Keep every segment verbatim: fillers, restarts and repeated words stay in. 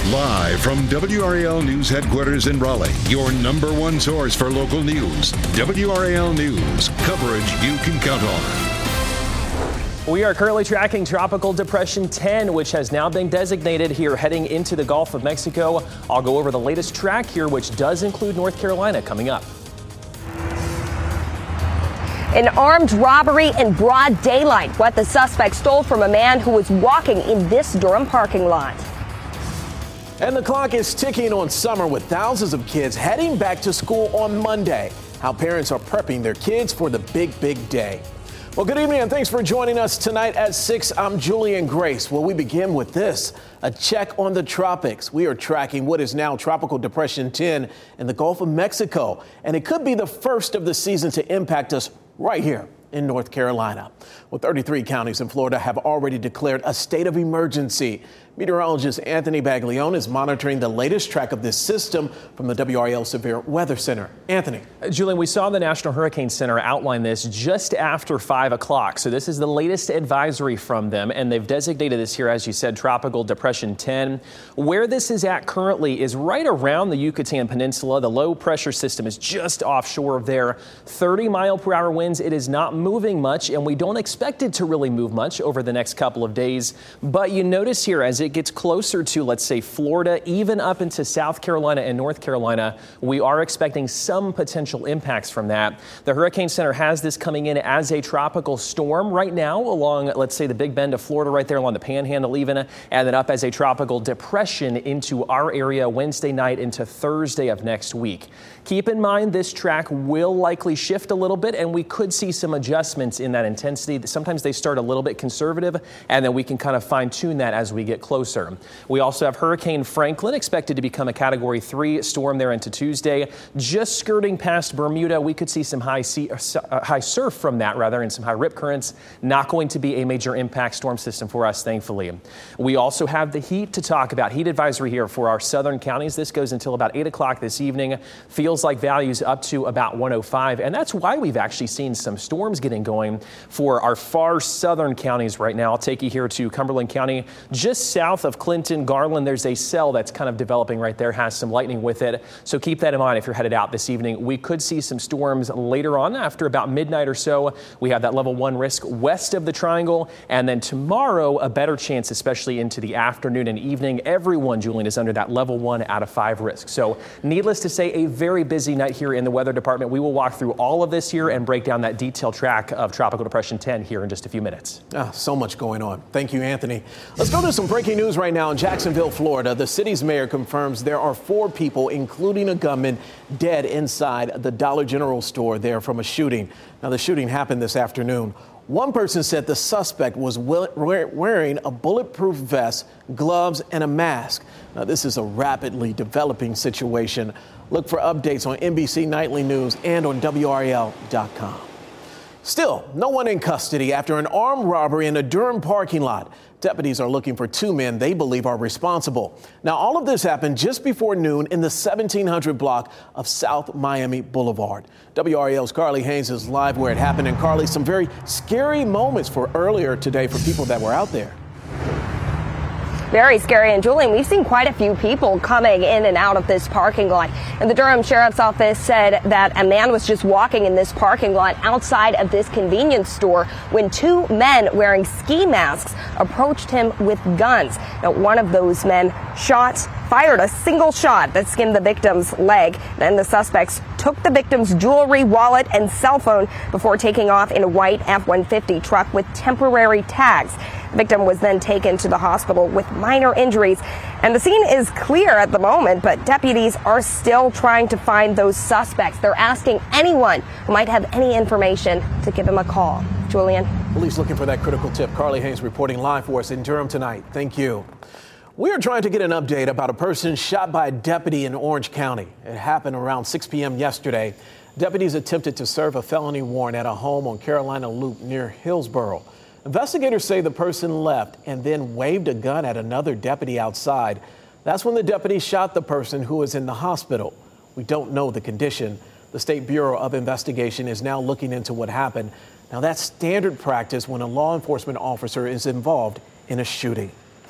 Live from W R A L News headquarters in Raleigh, your number one source for local news. W R A L News, coverage you can count on. We are currently tracking Tropical Depression ten, which has now been designated here heading into the Gulf of Mexico. I'll go over the latest track here, which does include North Carolina, coming up. An armed robbery in broad daylight. What the suspect stole from a man who was walking in this Durham parking lot. And the clock is ticking on summer with thousands of kids heading back to school on Monday. How parents are prepping their kids for the big, big day. Well, good evening and thanks for joining us tonight at six. I'm Julian Grace. Well, we begin with this, a check on the tropics. We are tracking what is now Tropical Depression ten in the Gulf of Mexico, and it could be the first of the season to impact us right here in North Carolina. Well, thirty-three counties in Florida have already declared a state of emergency. Meteorologist Anthony Baglione is monitoring the latest track of this system from the W R A L Severe Weather Center. Anthony. Julian, we saw the National Hurricane Center outline this just after five o'clock. So this is the latest advisory from them, and they've designated this here, as you said, Tropical Depression ten. Where this is at currently is right around the Yucatan Peninsula. The low pressure system is just offshore of there. thirty mile per hour winds. It is not moving much, and we don't expect it to really move much over the next couple of days. But you notice here, as it gets closer to, let's say, Florida, even up into South Carolina and North Carolina, we are expecting some potential impacts from that. The Hurricane Center has this coming in as a tropical storm right now along, let's say, the Big Bend of Florida right there along the Panhandle even, and then up as a tropical depression into our area Wednesday night into Thursday of next week. Keep in mind this track will likely shift a little bit, and we could see some adjustments in that intensity. Sometimes they start a little bit conservative, and then we can kind of fine tune that as we get closer. We also have Hurricane Franklin expected to become a Category three storm there into Tuesday. Just skirting past Bermuda, we could see some high sea, uh, high surf from that rather, and some high rip currents. Not going to be a major impact storm system for us, thankfully. We also have the heat to talk about. Heat advisory here for our southern counties. This goes until about eight o'clock this evening. Feels like values up to about one oh five, and that's why we've actually seen some storms getting going for our far southern counties right now. I'll take you here to Cumberland County, just south of Clinton, Garland. There's a cell that's kind of developing right there, has some lightning with it, so keep that in mind if you're headed out this evening. We could see some storms later on after about midnight or so. We have that level one risk west of the triangle, and then tomorrow a better chance, especially into the afternoon and evening. Everyone, Julian, is under that level one out of five risk. So needless to say, a very busy night here in the weather department. We will walk through all of this here and break down that detailed track of Tropical Depression ten here in just a few minutes. Ah, so much going on. Thank you, Anthony. Let's go to some breaking news right now in Jacksonville, Florida. The city's mayor confirms there are four people, including a gunman, dead inside the Dollar General store there from a shooting. Now, the shooting happened this afternoon. One person said the suspect was wearing a bulletproof vest, gloves, and a mask. Now, this is a rapidly developing situation. Look for updates on N B C Nightly News and on W R A L dot com. Still, no one in custody after an armed robbery in a Durham parking lot. Deputies are looking for two men they believe are responsible. Now, all of this happened just before noon in the seventeen hundred block of South Miami Boulevard. W R A L's Carly Haynes is live where it happened. And Carly, some very scary moments for earlier today for people that were out there. Very scary. And Julian, we've seen quite a few people coming in and out of this parking lot. And the Durham Sheriff's Office said that a man was just walking in this parking lot outside of this convenience store when two men wearing ski masks approached him with guns. Now, one of those men shot, fired a single shot that skinned the victim's leg. Then the suspects took the victim's jewelry, wallet, and cell phone before taking off in a white F one fifty truck with temporary tags. The victim was then taken to the hospital with minor injuries, and the scene is clear at the moment, but deputies are still trying to find those suspects. They're asking anyone who might have any information to give him a call. Julian. Police looking for that critical tip. Carly Haynes reporting live for us in Durham tonight. Thank you. We are trying to get an update about a person shot by a deputy in Orange County. It happened around six p.m. yesterday. Deputies attempted to serve a felony warrant at a home on Carolina Loop near Hillsborough. Investigators say the person left and then waved a gun at another deputy outside. That's when the deputy shot the person who was in the hospital. We don't know the condition. The State Bureau of Investigation is now looking into what happened. Now, that's standard practice when a law enforcement officer is involved in a shooting.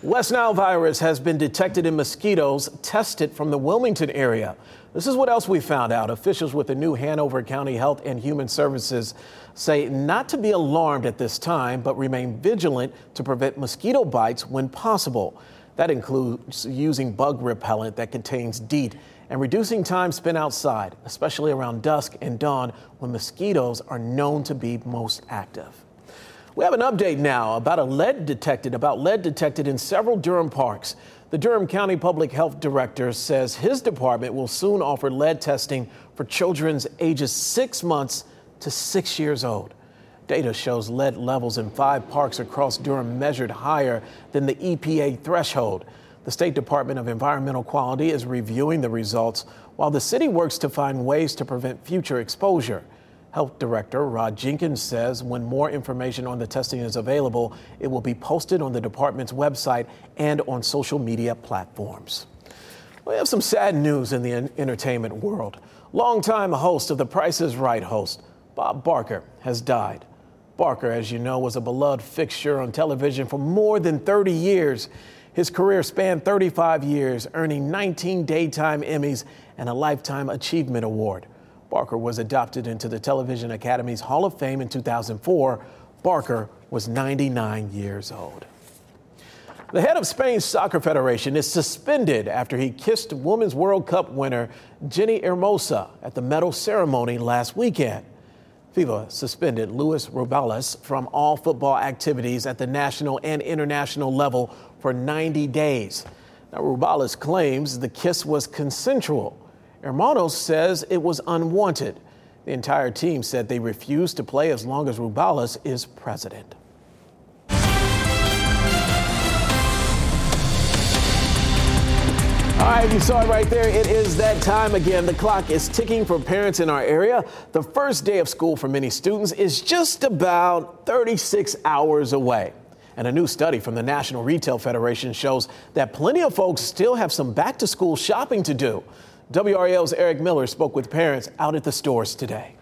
West Nile virus has been detected in mosquitoes tested from the Wilmington area. This is what else we found out. Officials with the new Hanover County Health and Human Services say not to be alarmed at this time, but remain vigilant to prevent mosquito bites when possible. That includes using bug repellent that contains DEET and reducing time spent outside, especially around dusk and dawn when mosquitoes are known to be most active. We have an update now about a lead detected, about lead detected in several Durham parks. The Durham County Public Health Director says his department will soon offer lead testing for children's ages six months to six years old. Data shows lead levels in five parks across Durham measured higher than the E P A threshold. The State Department of Environmental Quality is reviewing the results while the city works to find ways to prevent future exposure. Health Director Rod Jenkins says when more information on the testing is available, it will be posted on the department's website and on social media platforms. We have some sad news in the entertainment world. Longtime host of The Price is Right host, Bob Barker, has died. Barker, as you know, was a beloved fixture on television for more than thirty years. His career spanned thirty-five years, earning nineteen Daytime Emmys and a Lifetime Achievement Award. Barker was adopted into the Television Academy's Hall of Fame in two thousand four. Barker was ninety-nine years old. The head of Spain's Soccer Federation is suspended after he kissed Women's World Cup winner Jenni Hermosa at the medal ceremony last weekend. FIFA suspended Luis Rubiales from all football activities at the national and international level for ninety days. Now, Rubiales claims the kiss was consensual. Hermanos says it was unwanted. The entire team said they refused to play as long as Rubiales is president. All right, you saw it right there. It is that time again. The clock is ticking for parents in our area. The first day of school for many students is just about thirty-six hours away. And a new study from the National Retail Federation shows that plenty of folks still have some back-to-school shopping to do. W R A L's Eric Miller spoke with parents out at the stores today.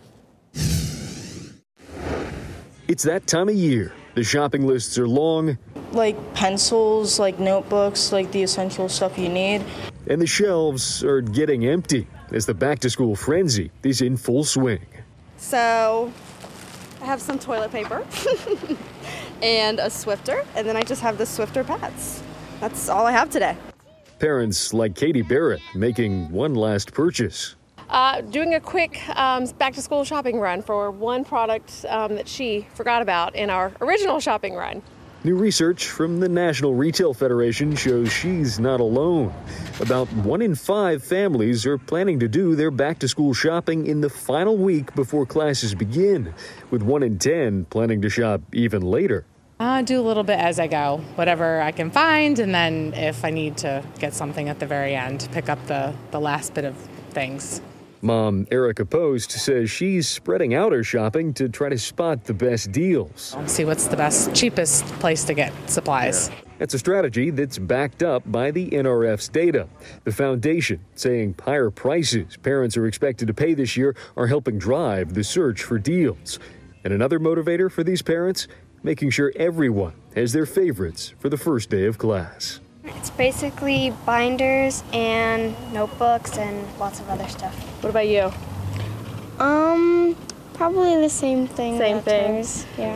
It's that time of year. The shopping lists are long. Like pencils, like notebooks, like the essential stuff you need. And the shelves are getting empty as the back-to-school frenzy is in full swing. So I have some toilet paper and a Swiffer, and then I just have the Swiffer pads. That's all I have today. Parents like Katie Barrett making one last purchase. Uh, doing a quick um, back-to-school shopping run for one product um, that she forgot about in our original shopping run. New research from the National Retail Federation shows she's not alone. About one in five families are planning to do their back-to-school shopping in the final week before classes begin, with one in ten planning to shop even later. I do a little bit as I go, whatever I can find, and then if I need to get something at the very end, pick up the, the last bit of things. Mom Erica Post says she's spreading out her shopping to try to spot the best deals. See what's the best, cheapest place to get supplies. Yeah. That's a strategy that's backed up by the N R F's data. The foundation saying higher prices parents are expected to pay this year are helping drive the search for deals. And another motivator for these parents, making sure everyone has their favorites for the first day of class. It's basically binders and notebooks and lots of other stuff. What about you? Um, probably the same thing. Same thing. Yeah.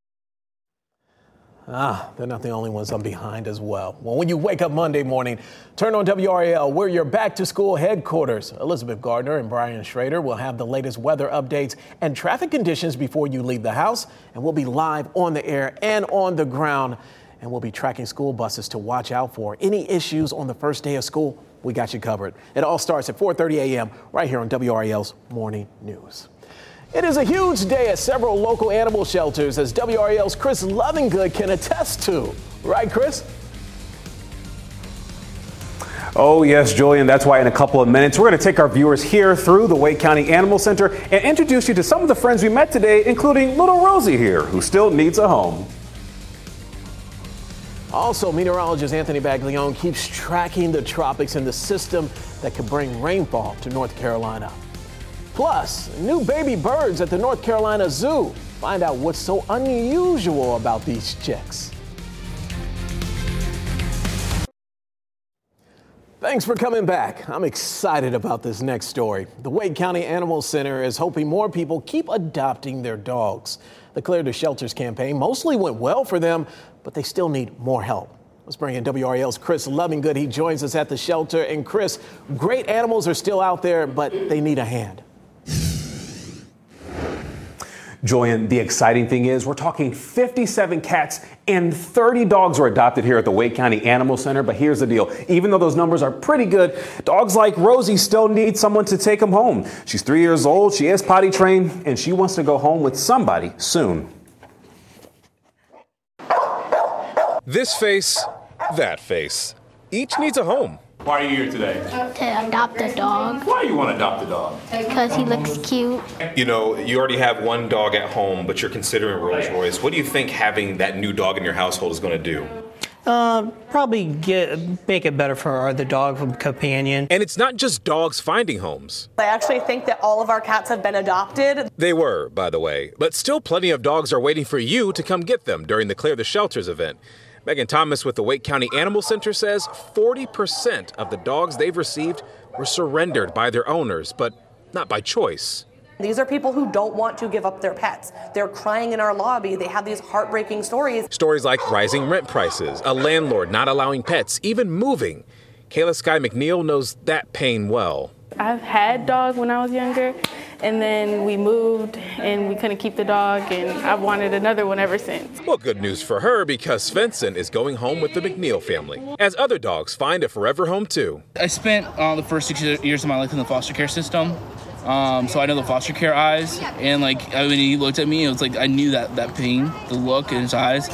Ah, they're not the only ones I'm behind as well. Well, when you wake up Monday morning, turn on W R A L. We're your back-to-school headquarters. Elizabeth Gardner and Brian Schrader will have the latest weather updates and traffic conditions before you leave the house. And we'll be live on the air and on the ground. And we'll be tracking school buses to watch out for. Any issues on the first day of school, we got you covered. It all starts at four thirty a.m. right here on W R A L's Morning News. It is a huge day at several local animal shelters, as W R A L's Chris Lovingood can attest to. Right, Chris? Oh, yes, Julian. That's why in a couple of minutes, we're going to take our viewers here through the Wake County Animal Center and introduce you to some of the friends we met today, including little Rosie here, who still needs a home. Also, meteorologist Anthony Baglione keeps tracking the tropics and the system that could bring rainfall to North Carolina. Plus, new baby birds at the North Carolina Zoo. Find out what's so unusual about these chicks. Thanks for coming back. I'm excited about this next story. The Wake County Animal Center is hoping more people keep adopting their dogs. The Clear the Shelters campaign mostly went well for them, but they still need more help. Let's bring in W R A L's Chris Lovingood. He joins us at the shelter. And Chris, great animals are still out there, but they need a hand. Julian, the exciting thing is we're talking fifty-seven cats and thirty dogs were adopted here at the Wake County Animal Center. But here's the deal. Even though those numbers are pretty good, dogs like Rosie still need someone to take them home. She's three years old. She is potty trained, and she wants to go home with somebody soon. This face, that face. Each needs a home. Why are you here today? To adopt a dog. Why do you want to adopt a dog? Because he looks cute. You know, you already have one dog at home, but you're considering Rolls Royce. What do you think having that new dog in your household is going to do? Uh, probably get make it better for our other dog companion. And it's not just dogs finding homes. I actually think that all of our cats have been adopted. They were, by the way. But still plenty of dogs are waiting for you to come get them during the Clear the Shelters event. Megan Thomas with the Wake County Animal Center says forty percent of the dogs they've received were surrendered by their owners, but not by choice. These are people who don't want to give up their pets. They're crying in our lobby. They have these heartbreaking stories. Stories like rising rent prices, a landlord not allowing pets, even moving. Kayla Sky McNeil knows that pain well. I've had dogs when I was younger, and then we moved and we couldn't keep the dog, and I've wanted another one ever since. Well, good news for her because Svensson is going home with the McNeil family, as other dogs find a forever home too. I spent uh, the first six years of my life in the foster care system, um, so I know the foster care eyes, and like when he looked at me, it was like I knew that, that pain, the look in his eyes.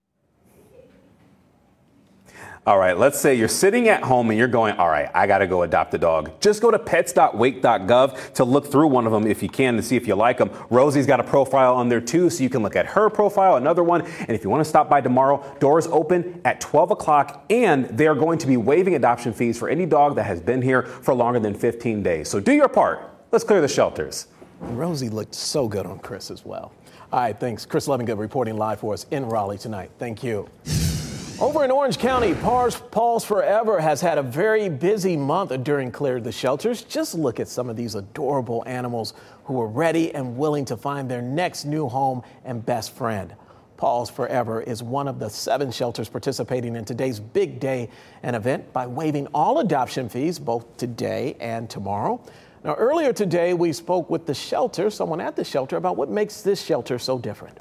All right, let's say you're sitting at home and you're going, all right, I got to go adopt a dog. Just go to pets dot wake dot gov to look through one of them if you can to see if you like them. Rosie's got a profile on there too, so you can look at her profile, another one. And if you want to stop by tomorrow, doors open at twelve o'clock, and they are going to be waiving adoption fees for any dog that has been here for longer than fifteen days. So do your part. Let's clear the shelters. Rosie looked so good on Chris as well. All right, thanks. Chris Lovingood reporting live for us in Raleigh tonight. Thank you. Over in Orange County, Paws Forever has had a very busy month during Clear the Shelters. Just look at some of these adorable animals who are ready and willing to find their next new home and best friend. Paws Forever is one of the seven shelters participating in today's Big Day, an event by waiving all adoption fees both today and tomorrow. Now, earlier today, we spoke with the shelter, someone at the shelter, about what makes this shelter so different.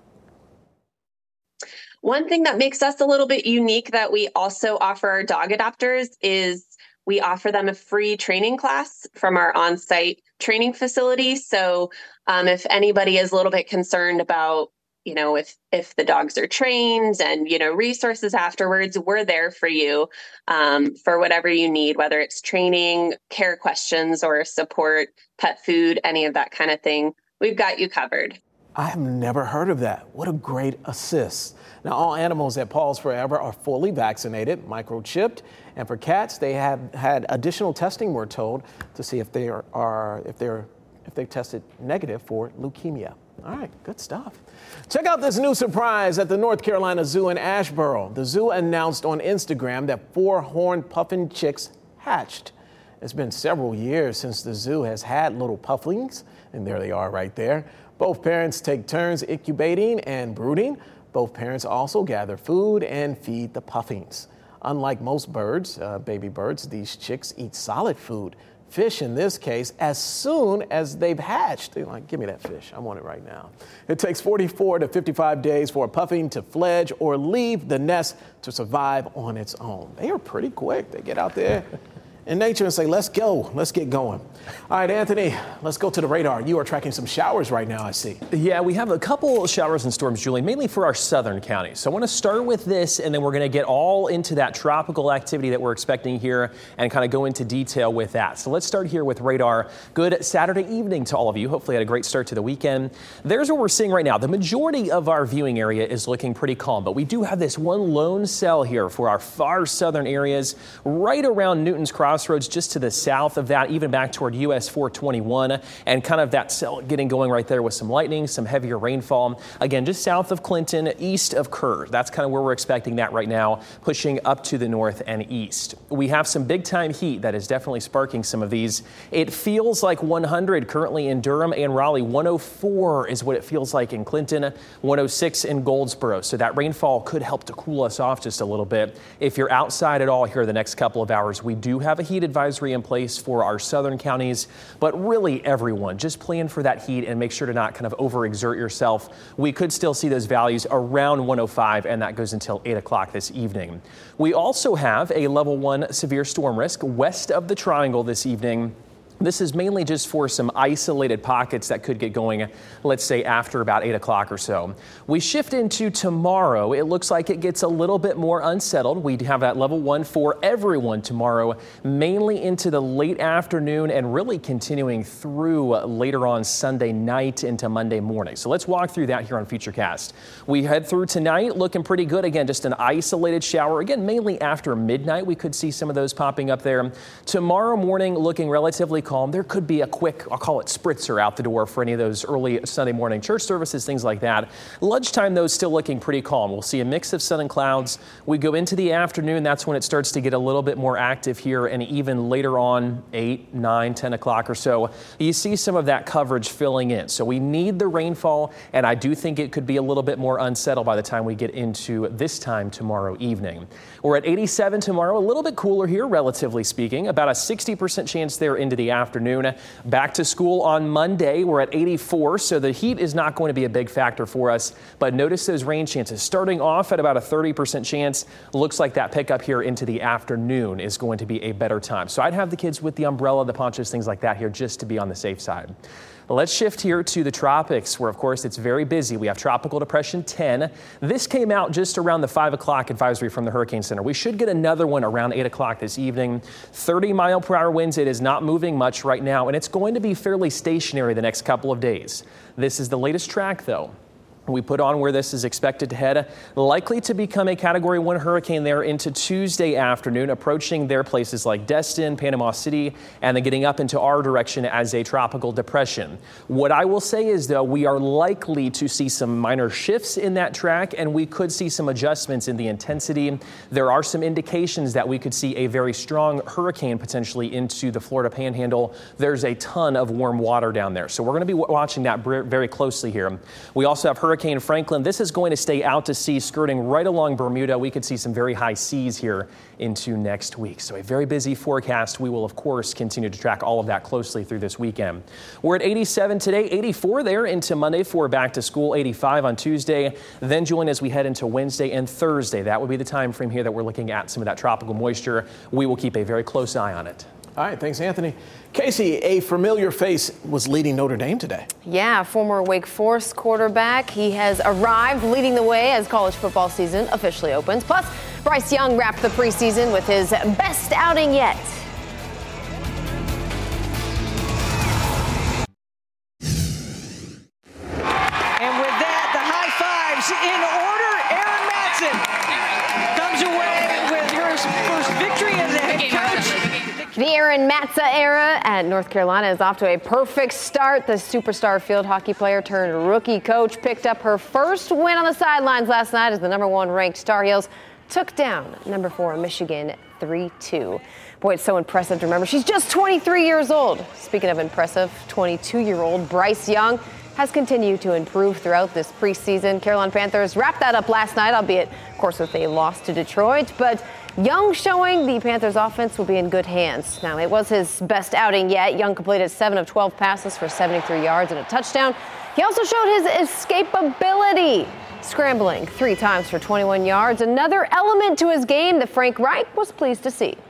One thing that makes us a little bit unique that we also offer our dog adopters is we offer them a free training class from our on-site training facility. So um, if anybody is a little bit concerned about, you know, if if the dogs are trained and, you know, resources afterwards, we're there for you um, for whatever you need, whether it's training, care questions, or support, pet food, any of that kind of thing. We've got you covered. I have never heard of that. What a great assist. Now, all animals at Paws Forever are fully vaccinated, microchipped, and for cats, they have had additional testing, we're told, to see if they are, are if they're if they've tested negative for leukemia. All right, good stuff. Check out this new surprise at the North Carolina Zoo in Asheboro. The zoo announced on Instagram that four horned puffin chicks hatched. It's been several years since the zoo has had little pufflings, and there they are right there. Both parents take turns incubating and brooding. Both parents also gather food and feed the puffins. Unlike most birds, uh, baby birds, these chicks eat solid food, fish in this case, as soon as they've hatched. They're like, give me that fish, I want it right now. It takes forty-four to fifty-five days for a puffin to fledge or leave the nest to survive on its own. They are pretty quick. They get out there in nature and say, let's go, let's get going. All right, Anthony, let's go to the radar. You are tracking some showers right now, I see. Yeah, we have a couple showers and storms, Julian, mainly for our southern counties. So I want to start with this, and then we're going to get all into that tropical activity that we're expecting here and kind of go into detail with that. So let's start here with radar. Good Saturday evening to all of you. Hopefully had a great start to the weekend. There's what we're seeing right now. The majority of our viewing area is looking pretty calm, but we do have this one lone cell here for our far southern areas right around Newton's Crossing. crossroads just to the south of that, even back toward U S four twenty-one, and kind of that cell getting going right there with some lightning, some heavier rainfall. Again, just south of Clinton, east of Kerr. That's kind of where we're expecting that right now, pushing up to the north and east. We have some big time heat that is definitely sparking some of these. It feels like one hundred currently in Durham and Raleigh. one oh four is what it feels like in Clinton, one oh six in Goldsboro. So that rainfall could help to cool us off just a little bit. If you're outside at all here the next couple of hours, we do have a heat advisory in place for our southern counties, but really everyone, just plan for that heat and make sure to not kind of overexert yourself. We could still see those values around one oh five, and that goes until eight o'clock this evening. We also have a level one severe storm risk west of the Triangle this evening. This is mainly just for some isolated pockets that could get going, let's say after about eight o'clock or so. We shift into tomorrow. It looks like it gets a little bit more unsettled. We have that level one for everyone tomorrow, mainly into the late afternoon and really continuing through later on Sunday night into Monday morning. So let's walk through that here on Futurecast. We head through tonight looking pretty good. Again, just an isolated shower. Again, mainly after midnight, we could see some of those popping up there. Tomorrow morning looking relatively calm. There could be a quick, I'll call it spritzer out the door for any of those early Sunday morning church services, things like that. Lunchtime, though, still looking pretty calm. We'll see a mix of sun and clouds. We go into the afternoon. That's when it starts to get a little bit more active here, and even later on, eight, nine, ten o'clock or so, you see some of that coverage filling in. So we need the rainfall, and I do think it could be a little bit more unsettled by the time we get into this time tomorrow evening. We're at eighty-seven tomorrow, a little bit cooler here, relatively speaking, about a sixty percent chance there into the afternoon. Back to school on Monday, we're at eighty-four, so the heat is not going to be a big factor for us, but notice those rain chances. Starting off at about a thirty percent chance, looks like that pickup here into the afternoon is going to be a better time. So I'd have the kids with the umbrella, the ponchos, things like that here just to be on the safe side. Let's shift here to the tropics, where, of course, it's very busy. We have Tropical Depression ten. This came out just around the five o'clock advisory from the Hurricane Center. We should get another one around eight o'clock this evening. thirty mile per hour winds. It is not moving much right now, and it's going to be fairly stationary the next couple of days. This is the latest track, though. We put on where this is expected to head, likely to become a Category one hurricane there into Tuesday afternoon, approaching their places like Destin, Panama City, and then getting up into our direction as a tropical depression. What I will say is, though, we are likely to see some minor shifts in that track, and we could see some adjustments in the intensity. There are some indications that we could see a very strong hurricane potentially into the Florida Panhandle. There's a ton of warm water down there, so we're going to be watching that very closely here. We also have Hurricane Hurricane Franklin. This is going to stay out to sea, skirting right along Bermuda. We could see some very high seas here into next week. So a very busy forecast. We will, of course, continue to track all of that closely through this weekend. We're at eighty-seven today, eighty-four there into Monday for back to school, eighty-five on Tuesday. Then join as we head into Wednesday and Thursday. That would be the time frame here that we're looking at some of that tropical moisture. We will keep a very close eye on it. All right, thanks, Anthony. Casey, a familiar face was leading Notre Dame today. Yeah, former Wake Forest quarterback. He has arrived leading the way as college football season officially opens. Plus, Bryce Young wrapped the preseason with his best outing yet. And with that, the high fives in order. Aaron Matson comes away with her first victory as a head coach. The Aaron Matza era at North Carolina is off to a perfect start. The superstar field hockey player turned rookie coach picked up her first win on the sidelines last night as the number one ranked Star Heels took down number four Michigan three two. Boy, it's so impressive to remember she's just twenty-three years old. Speaking of impressive, twenty-two-year-old Bryce Young has continued to improve throughout this preseason. Carolina Panthers wrapped that up last night, albeit, of course, with a loss to Detroit. But Young showing the Panthers offense will be in good hands. Now, it was his best outing yet. Young completed seven of twelve passes for seventy-three yards and a touchdown. He also showed his escapability, scrambling three times for twenty-one yards. Another element to his game that Frank Reich was pleased to see.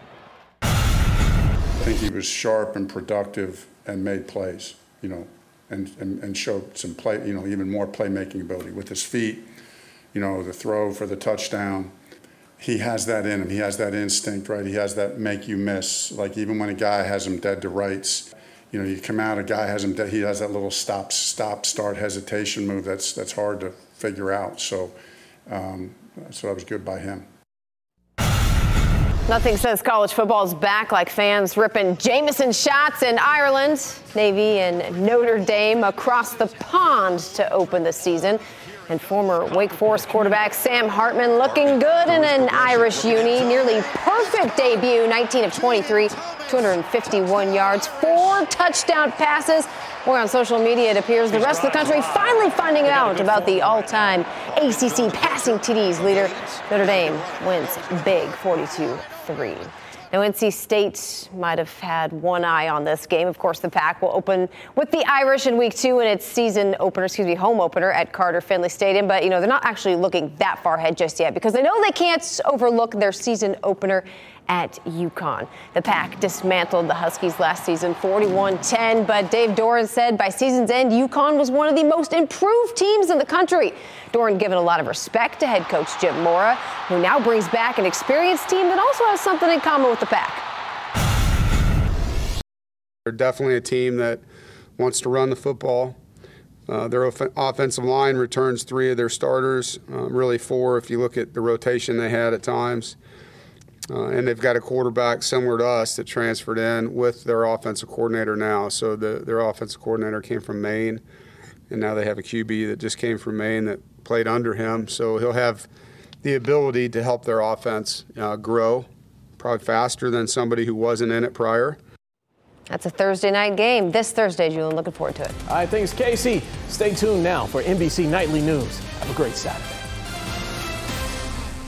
I think he was sharp and productive and made plays, you know, and, and, and showed some play, you know, even more playmaking ability with his feet, you know, the throw for the touchdown. He has that in him. He has that instinct, right? He has that make you miss. Like even when a guy has him dead to rights, you know, you come out, a guy has him dead. He has that little stop, stop, start, hesitation move. That's that's hard to figure out. So, um, so that was good by him. Nothing says college football's back like fans ripping Jameson shots in Ireland. Navy and Notre Dame across the pond to open the season. And former Wake Forest quarterback Sam Hartman looking good in an Irish uni. Nearly perfect debut, nineteen of twenty-three, two hundred fifty-one yards, four touchdown passes. More on social media, it appears the rest of the country finally finding out about the all-time A C C passing T Ds leader. Notre Dame wins big, forty-two three. Now, N C State might have had one eye on this game. Of course, the Pac will open with the Irish in week two in its season opener, excuse me, home opener at Carter Finley Stadium. But, you know, they're not actually looking that far ahead just yet because they know they can't overlook their season opener at UConn. The Pac dismantled the Huskies last season, forty-one ten, but Dave Doran said by season's end, UConn was one of the most improved teams in the country. Doran given a lot of respect to head coach Jim Mora, who now brings back an experienced team that also has something in common with the Pac. They're definitely a team that wants to run the football. Uh, their off- offensive line returns three of their starters, uh, really four if you look at the rotation they had at times. Uh, and they've got a quarterback similar to us that transferred in with their offensive coordinator now. So the, their offensive coordinator came from Maine, and now they have a Q B that just came from Maine that played under him. So he'll have the ability to help their offense uh, grow, probably faster than somebody who wasn't in it prior. That's a Thursday night game this Thursday, Julian. Looking forward to it. All right, thanks, Casey. Stay tuned now for N B C Nightly News. Have a great Saturday.